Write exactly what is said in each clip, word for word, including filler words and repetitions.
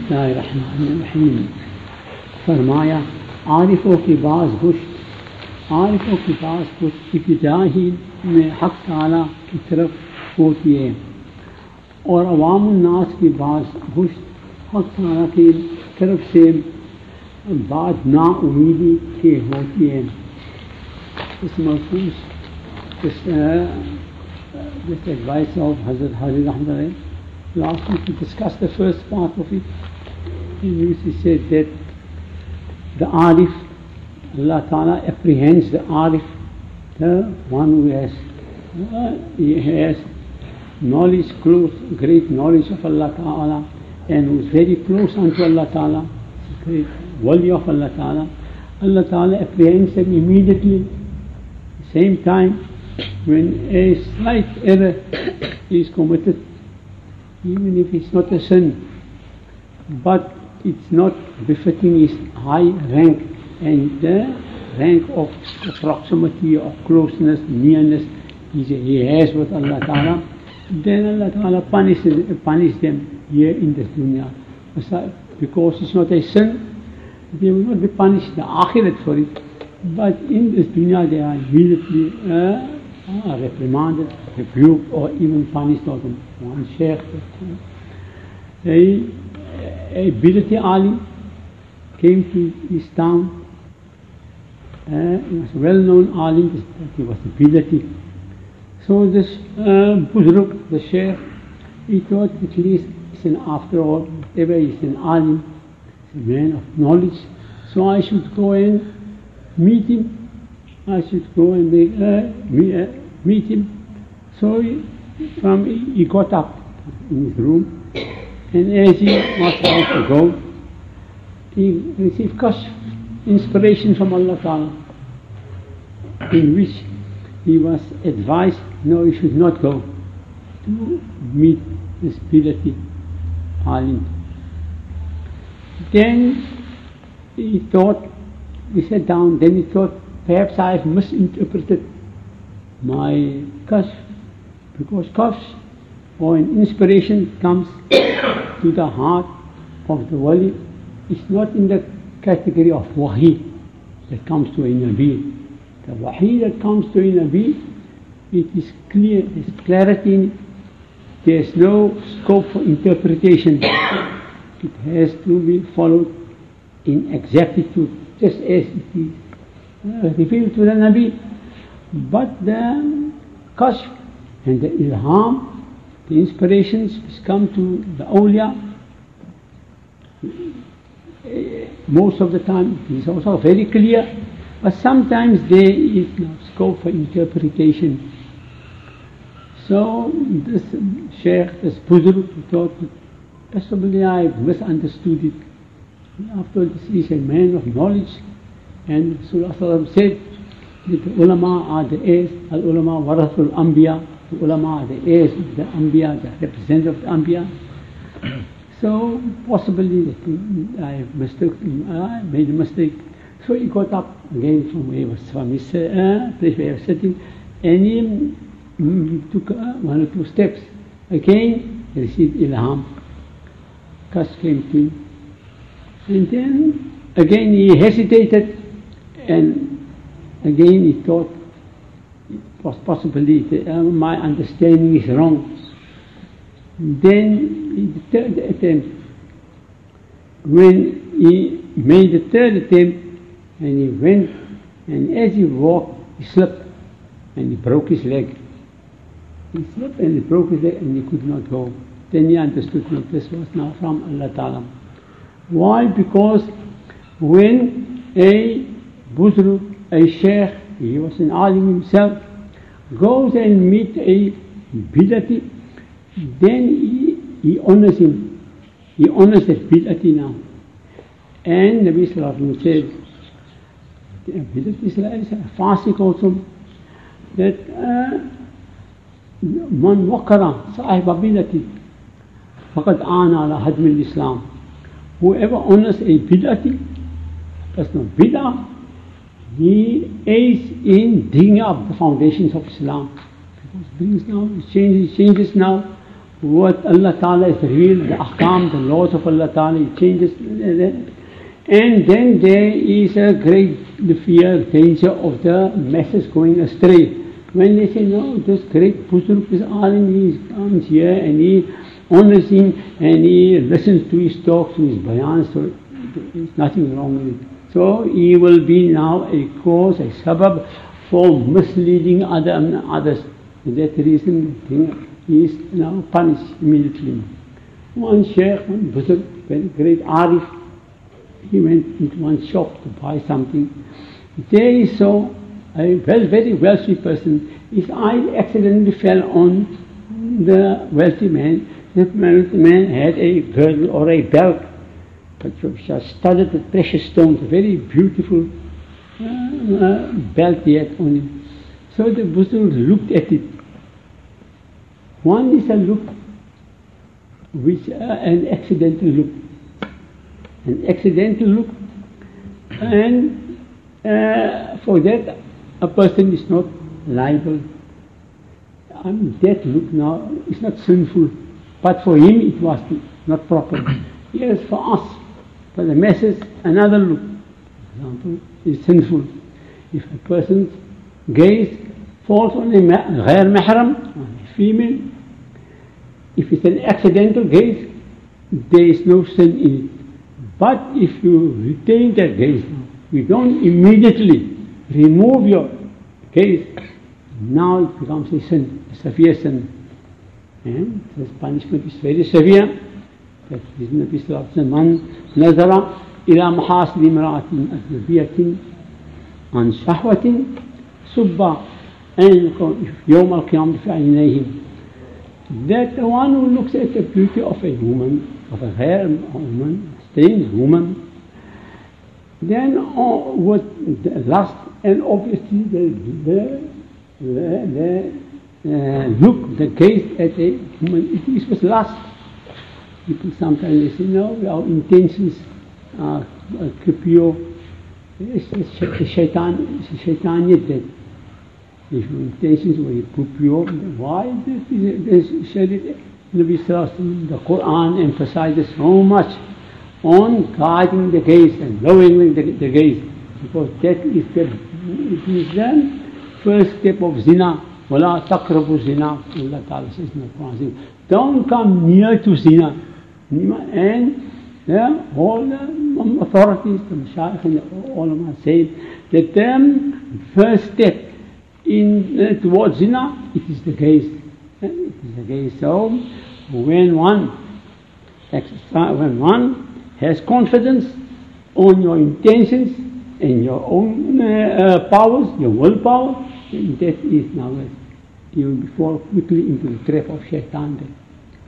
बिस्मिल्लाहिर्रहमानिर्रहीम। फरमाया आरिफों की बाज़ पुश्त आरिफों की बाज़ पुश्त इब्तिदा ही में हक़ ताला की तरफ होती है और अवामुन्नास की बाज़ पुश्त हक़ ताला की तरफ से बाद ना उम्मीदी के होती है। इस मौजूद this, uh, this advice of Hazrat Hazrat Ahmad last week we discussed the first part of it, in which he said that the Arif, Allah Ta'ala apprehends the Arif, the one who has uh, he has knowledge, close, great knowledge of Allah Ta'ala, and who is very close unto Allah Ta'ala, great wali of Allah Ta'ala. Allah Ta'ala apprehends him immediately. Same time, when a slight error is committed, even if it's not a sin, but it's not befitting his high rank and the rank of proximity, of closeness, nearness he has with Allah Ta'ala, then Allah Ta'ala punishes, punishes them here in this dunya. Because it's not a sin, they will not be punished in the akhirat for it, but in this dunya they are immediately uh, uh, reprimanded, rebuked, or even punished. Or one sheikh, a, a Bidati Ali came to his town. Uh, he was a well-known alim, he was a Bidati. So this uh, Buzruk, the sheikh, he thought at least, after all, whatever he's an alim, he's a man of knowledge, so I should go and meet him. I should go and make, uh, meet, uh, meet him. So he, from he got up in his room, and as he was about to go, he received kashf, inspiration from Allah Ta'ala, in which he was advised, no, you should not go to meet this Bidati alim. Then he thought, he sat down, then he thought, perhaps I have misinterpreted my kashf, because kashf or an inspiration comes to the heart of the wali. It's not in the category of wahi that comes to a nabi. The wahi that comes to a nabi, it is clear, there's clarity in it. There's no scope for interpretation. It has to be followed in exactitude, just as it is uh, revealed to the Nabi. But the kashf and the ilham, the inspirations which come to the awliya, most of the time it is also very clear, but sometimes there is no scope for interpretation. So this sheikh, this Buzruk, thought that possibly I have misunderstood it. After all, this is a man of knowledge, and Rasulullah said that the ulama are the heirs, al-ulama warathul anbiya, the ulama are the heirs of the anbiya, the representative of the anbiya. So possibly that I have mistaken, I made a mistake. So he got up again from where he was, from his uh, place where he was sitting, and he He took uh, one or two steps. Again, he received ilham. Kashf came to him. And then, again he hesitated, and again he thought, it was possibly that uh, my understanding is wrong. Then, the third attempt, when he made the third attempt, and he went, and as he walked, he slipped, and he broke his leg. He slipped and he broke his leg and he could not go. Then he understood that this was now from Allah Ta'ala. Why? Because when a Buzruk, a sheikh, he was an alim himself, goes and meets a Bidati, then he, he honors him. He honors that Bidati now. And Nabi Sallallahu Alaihi Wasallam said, Bidati is a fasik also, that uh, Man waqara sahib bidati faqad ana ala hadm al-Islam. Whoever honors a bid'ati, person of bid'ah, he aids in digging up the foundations of Islam. Because brings now, changes, changes now what Allah Ta'ala has revealed, the ahkam, the laws of Allah Ta'ala, He changes. And then there is a great fear, danger of the masses going astray. When they say, no, this great Buzurg is alim, he comes here and he honors him and he listens to his talks, to his bayans, so there's nothing wrong with it. So he will be now a cause, a sabab for misleading other, others. For that reason, he is now punished immediately. One sheikh, one Buzurg, very great arif, he went into one shop to buy something. There he saw a well, very wealthy person. His eye accidentally fell on the wealthy man. The wealthy man had a girdle or a belt, but studded with precious stones, a very beautiful uh, uh, belt he had on him. So the Buzurg looked at it. One is a look, which uh, an accidental look. An accidental look, and uh, for that a person is not liable. I mean, that look now is not sinful, but for him it was not proper. Yes, for us, for the masses, another look, for example, is sinful. If a person's gaze falls on a ghair mahram, on a female, if it's an accidental gaze, there is no sin in it. But if you retain that gaze, you don't immediately remove your gaze, now it becomes a sin, a severe sin. And this punishment is very severe. That is Nabi Sallallahu Alaihi Wasallam, man nazara ila mahasni imra'atin ajnabiyatin an shahwatin subba an yawm al-qiyamah fi aynayhim. That the one who looks at the beauty of a woman, of a rare woman, strange woman, then uh, with the lust and obviously the, the, the, the uh, look, the gaze at a woman, it is with lust. People sometimes they say, no, our intentions are uh, pure. It's the shaitan, it's the shaitaniyat that if your intentions were pure, why this Sharia, Nabi Sallallahu Alaihi Wasallam, the Quran emphasizes so much on guiding the gaze and lowering the, the gaze, because that is the, it is the first step of zina. وَلَا تَقْرَبُوا zina. Allah Ta'ala says in the Quran, don't come near to zina. And yeah, all the authorities, the Mashaykh and the ulama say that the first step in uh, towards zina, it is the gaze. It is the gaze. So when one exercise, when one has confidence on your intentions and your own uh, uh, powers, your willpower, then that is now uh, you will fall quickly into the trap of shaitan. Then.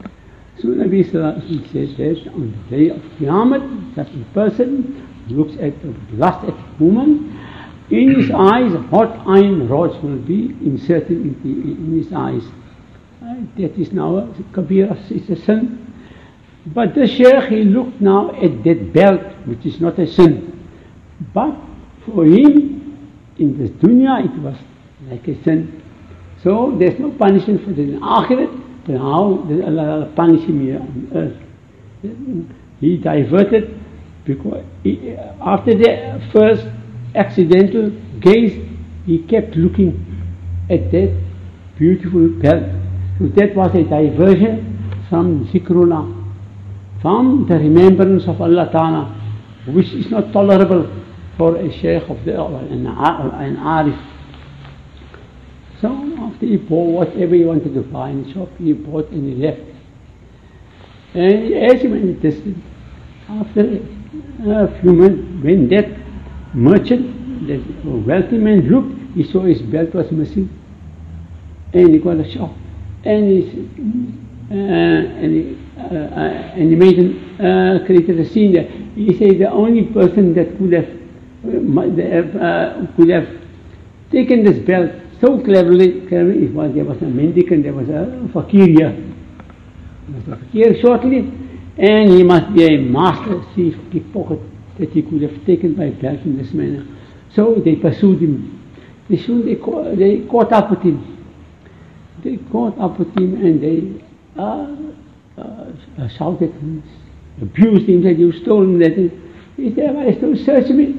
So Nabi Sallallahu Alaihi Wasallam says that on the day of Qiyamah, such a person looks at the lust at a woman, in his eyes hot iron rods will be inserted in, the, in his eyes. Uh, that is now a kabira, it's a sin. But the Shaykh, he looked now at that belt, which is not a sin. But for him, in this dunya, it was like a sin. So there's no punishment for the akhirat. But how does Allah punish him here on earth? He diverted, because he, after the first accidental gaze, he kept looking at that beautiful belt. So that was a diversion from zikrullah, from the remembrance of Allah Ta'ala, which is not tolerable for a shaykh of the, an, an arif. So after he bought whatever he wanted to buy in the shop, he bought and he left. And as he went distant, after a few months, when that merchant, that wealthy man looked, he saw his belt was missing, and he got a shock. And he, uh, and he, uh, uh, and he made an, uh, created a scene there. He said the only person that could have uh, could have taken this belt so cleverly, cleverly it was, there was a mendicant, there was a fakir here. There was a fakir shortly, and he must be a master thief, pickpocket, that he could have taken my belt in this manner. So they pursued him. They, soon, they, caught, they caught up with him. They caught up with him and they uh, uh, shouted, abused him, said, "You stole that." He said, "Why still search me?"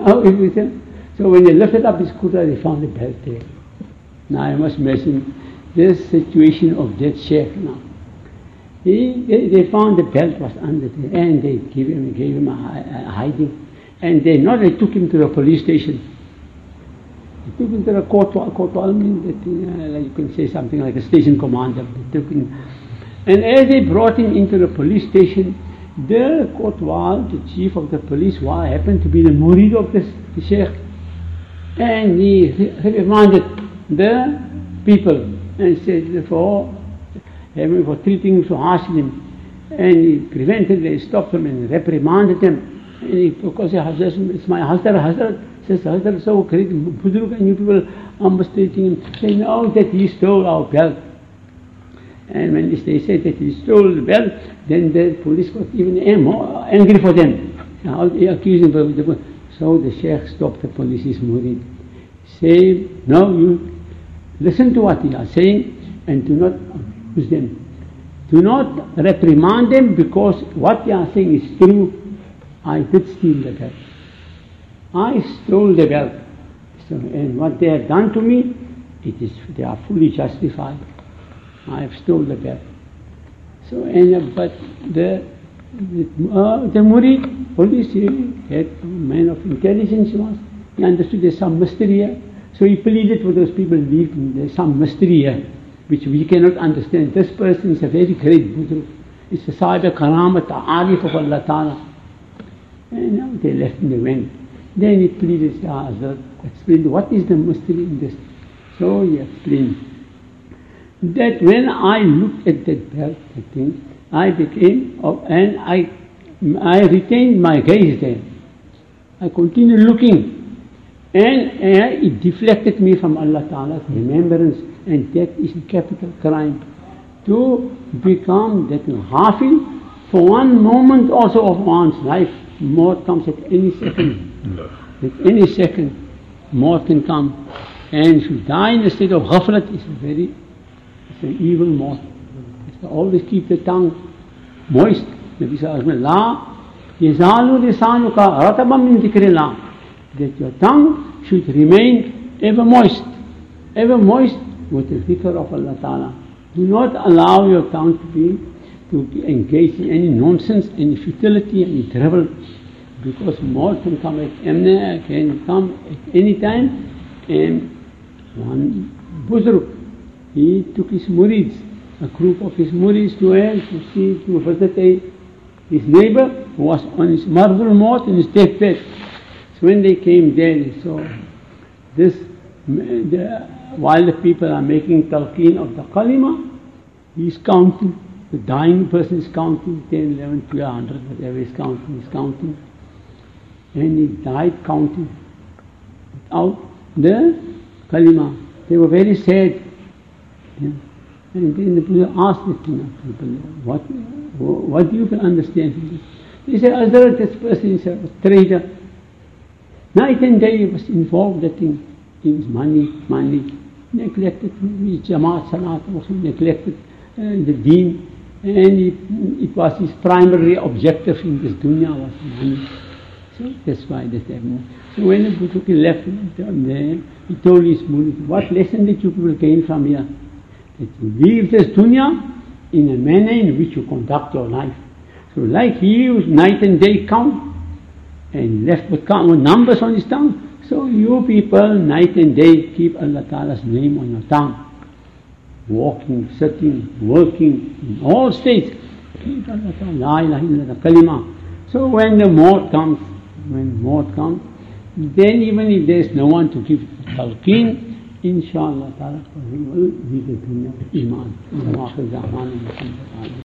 So when they lifted up his kurta, they found the belt there. Now I must mention this situation of that sheikh now. He, they, they found the belt was under there, and they gave him, gave him a, a hiding. And they not they took him to the police station. They took him to the kotwal. Kotwal means that uh, like you can say something like a station commander. They took him, and as they brought him into the police station, the kotwal, the chief of the police, why happened to be the murid of this the sheikh, and he reminded the people and said, therefore, for treating so harshly him, and he prevented, they stopped him and reprimanded him. And he, because he has, it's my Hazrat, Hazrat, says Hazrat, so great, Budruk, and you people are mistreating him, saying, no, that he stole our belt. And when they said that he stole the belt, then the police got even more angry for them. Now they accused him. So the sheikh stopped the police's murid. Say, no, you listen to what they are saying and do not abuse them. Do not reprimand them, because what they are saying is true. I did steal the belt. I stole the belt. So, and what they have done to me, it is, they are fully justified. I have stolen the belt. So, and, uh, but the the, uh, the murid, police, he had a man of intelligence he was. He understood there's some mystery here. So he pleaded for those people, there's some mystery here, which we cannot understand. This person is a very great Budruk. It's a Sahib Karamat, Arif of Allah Ta'ala. And now they left and they went. Then he pleaded, Hazrat, explained what is the mystery in this. So he explained that when I looked at that belt, that thing, I became, and I, I retained my gaze there. I continued looking, and, and it deflected me from Allah Ta'ala's remembrance, and that is a capital crime. To become that hafil for one moment also of one's life. Maut comes at any second. At any second, maut can come. And to die in a state of ghaflat is a very, it's an evil maut. It's to always keep the tongue moist. Nabi Sallallahu Alaihi Wasallam, La yazalu lisanuka ratabam min dhikrillah. That your tongue should remain ever moist. Ever moist with the dhikr of Allah Ta'ala. Do not allow your tongue to be to engage in any nonsense, any futility, any drivel, because maut can come at any, can come at any time. And one Buzruk, he took his murids, a group of his murids, to him to see, to visit a, his neighbor who was on his marvel maut in his deathbed. So when they came there, they saw this, the, while the people are making talqeen of the kalima, he's counting. The dying person is counting, ten, eleven, twelve, one hundred, whatever he's counting, he's counting. And he died counting without the kalima. They were very sad. Yeah. And then the Buddha asked the people, what, what do you can understand from this? They said, Hazrat, this person is a trader. Night and day he was involved that in, in his money, money, neglected his Jamaat Salat, also neglected uh, the deen. And it, it was his primary objective in this dunya was money. So that's why that happened. So when the Buddha left there, he told his murid, what lesson did you people gain from here? That you leave this dunya in a manner in which you conduct your life. So like he used night and day count, and left with, count, with numbers on his tongue, so you people night and day keep Allah Ta'ala's name on your tongue. Walking, sitting, working, in all states. Keep Allah Ta'ala, La ilaha illallah, kalima. So when the maut comes, when maut comes, then even if there is no one to give talqeen, inshallah ta'ala, we will leave the dunya with iman.